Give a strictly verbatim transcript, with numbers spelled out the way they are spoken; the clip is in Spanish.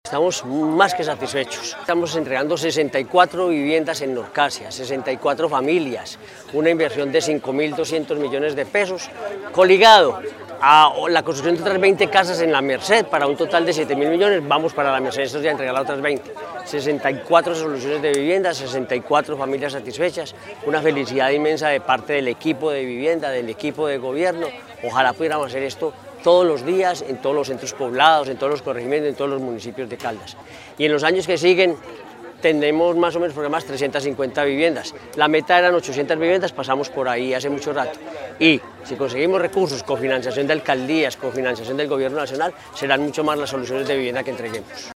Estamos más que satisfechos. Estamos entregando sesenta y cuatro viviendas en Norcasia, sesenta y cuatro familias, una inversión de cinco mil doscientos millones de pesos, coligado a la construcción de otras veinte casas en La Merced para un total de siete mil millones, vamos para La Merced, estos ya entregar las otras veinte. sesenta y cuatro soluciones de vivienda, sesenta y cuatro familias satisfechas, una felicidad inmensa de parte del equipo de vivienda, del equipo de gobierno. Ojalá pudiéramos hacer esto todos los días, en todos los centros poblados, en todos los corregimientos, en todos los municipios de Caldas. Y en los años que siguen tendremos más o menos programas trescientas cincuenta viviendas. La meta eran ochocientas viviendas, pasamos por ahí hace mucho rato. Y si conseguimos recursos, cofinanciación de alcaldías, cofinanciación del gobierno nacional, serán mucho más las soluciones de vivienda que entreguemos.